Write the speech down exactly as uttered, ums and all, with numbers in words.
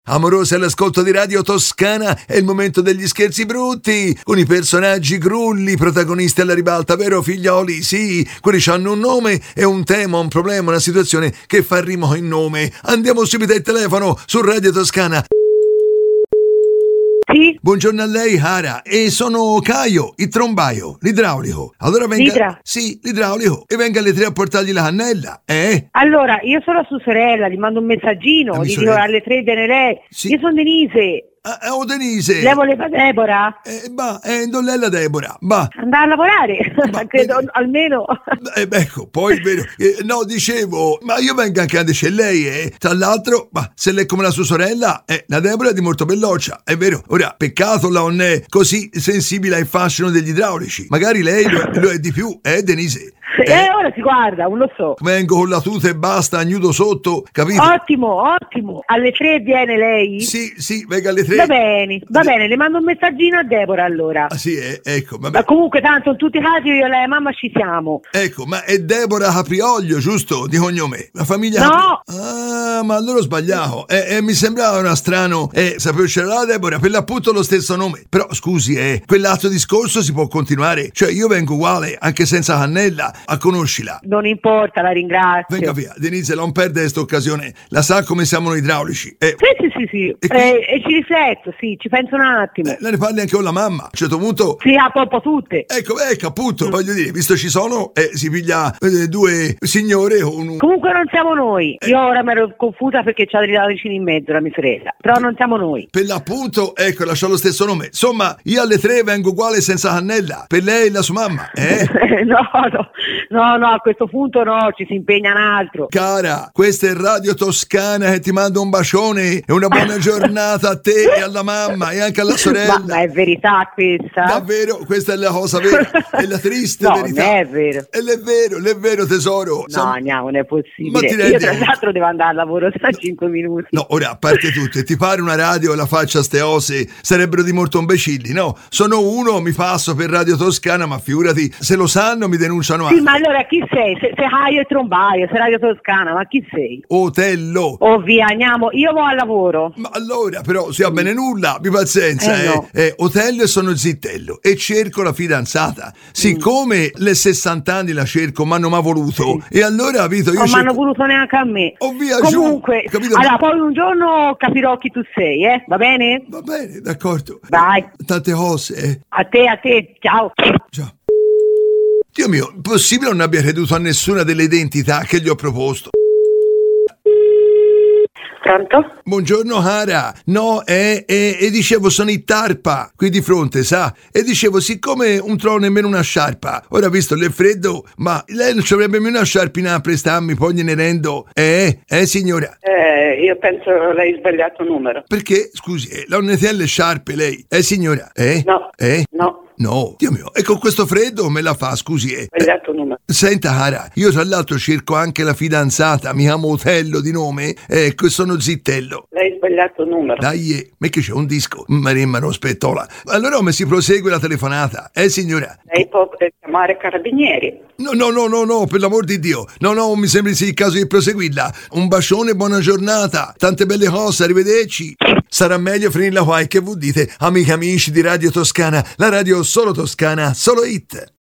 amorosi all'ascolto di Radio Toscana, è il momento degli scherzi brutti, con i personaggi grulli, protagonisti alla ribalta, vero figlioli? Sì, quelli hanno un nome e un tema, un problema, una situazione che fa rimo in nome. Andiamo subito al telefono su Radio Toscana. Sì? Buongiorno a lei, Hara, e sono Caio, il trombaio, l'idraulico. Allora venga... L'idra? Sì, l'idraulico. E venga alle tre a portargli la cannella, eh? Allora, io sono sua sorella, gli mando un messaggino, La gli mia dico sorella. alle tre viene lei. Sì. Io sono Denise. Ah, oh, Denise. Lei voleva Deborah? Eh, bah, eh, non lei la Deborah, bah. Andare a lavorare, Ma- credo, eh, almeno. Eh, beh, ecco, poi è vero, eh, no, dicevo, ma io vengo anche a c'è lei, eh. Tra l'altro, ma se lei è come la sua sorella, eh, la Deborah è di molto belloccia, è vero. Ora, peccato la non è così sensibile al fascino degli idraulici. Magari lei lo, lo è di più, eh, Denise? Eh, eh, ora si guarda, non lo so. Vengo con la tuta e basta, nudo sotto, capito? Ottimo, ottimo. Alle tre viene lei? Sì, sì, venga alle tre. Va bene, va De- bene, le mando un messaggino a Deborah allora. Ah, sì, eh, ecco, vabbè. Ma comunque tanto in tutti i casi io e la mamma ci siamo. Ecco, ma è Deborah Caprioglio, giusto? Di cognome. La famiglia No. Capri- Ah, ma allora ho sbagliato. Eh, eh, mi sembrava una strano. Eh, sapevo c'era la Deborah, per l'appunto lo stesso nome. Però scusi, eh, quell'altro discorso si può continuare. Cioè, io vengo uguale, anche senza cannella, a conoscila. Non importa, la ringrazio. Venga via, Denise, non perde questa occasione. La sa come siamo noi idraulici. Eh, Sì, sì, sì, sì. E qui- Eh, e ci rifletto, sì, ci penso un attimo. eh, la ne parli anche con la mamma. A un certo punto... Sì, a po' un po' tutte. Ecco, ecco, appunto, voglio dire, visto ci sono, eh, si piglia eh, due signore con un... Comunque non siamo noi. Io ora mi ero confusa perché c'ha dei vicini in mezzo, la mia sorella. Però non siamo noi. Per l'appunto, ecco, lascia lo stesso nome. Insomma, io alle tre vengo uguale senza cannella. Per lei e la sua mamma, eh? no, no, no, no, a questo punto no, ci si impegna un altro. Cara, questa è Radio Toscana che ti manda un bacione e una buona giornata a te e alla mamma e anche alla sorella. Ma, ma è verità questa? Davvero, questa è la cosa vera, è la triste No, verità. non è vero. E l'è vero, l'è vero tesoro. No, Sam- andiamo, non è Ma possibile. ti Io rendi tra conto? l'altro devo andare al lavoro tra cinque minuti. No, ora, a parte tutto, e ti pare una radio e la faccia a ste ose sarebbero di molto imbecilli, no? Sono uno, mi passo per Radio Toscana, ma figurati, se lo sanno mi denunciano Sì, anche. ma allora chi sei? Se, se Caio e Trombaio, se Radio Toscana, ma chi sei? Otello. Oh via, andiamo, io vado al lavoro. Ma allora, però, si va bene nulla, abbi pazienza, Eh, eh. no. Eh, Otello e sono zittello e cerco la fidanzata. Siccome le sessanta anni la cerco, ma non mi ha voluto, e allora, capito, io Non mi hanno cerco... voluto neanche a me. Oh, via, Comunque, giù, capito? allora poi un giorno capirò chi tu sei, eh? Va bene? Va bene, d'accordo. Vai. Tante cose, eh. A te, a te, ciao. Già. Dio mio, possibile non abbia creduto a nessuna delle identità che gli ho proposto? Pronto? Buongiorno Hara, no, eh, eh, e dicevo sono in tarpa, qui di fronte, sa, e dicevo siccome non trovo nemmeno una sciarpa, ora visto il freddo, ma lei non ci avrebbe nemmeno una sciarpina a prestarmi, poi gliene rendo, eh, eh signora? Eh, io penso lei sbagliato numero. Perché, scusi, eh, la non tiene le sciarpe lei, eh signora? Eh? No. Eh? No, No, Dio mio, e con questo freddo me la fa, scusi, eh. sbagliato numero. Senta Hara, io tra l'altro cerco anche la fidanzata, mi chiamo Otello di nome, ecco, sono zittello. Lei sbagliato numero. Dai, eh, me che c'è un disco, Marimma non spettola. Allora come si prosegue la telefonata, eh signora? Lei può eh, chiamare carabinieri. No, no, no, no, no, per l'amor di Dio. No, no, mi sembra sia il caso di proseguirla. Un bacione, buona giornata, tante belle cose, arrivederci. Sarà meglio finirla qua, e che vuol dite, amici amici di Radio Toscana, la radio solo toscana, solo hit.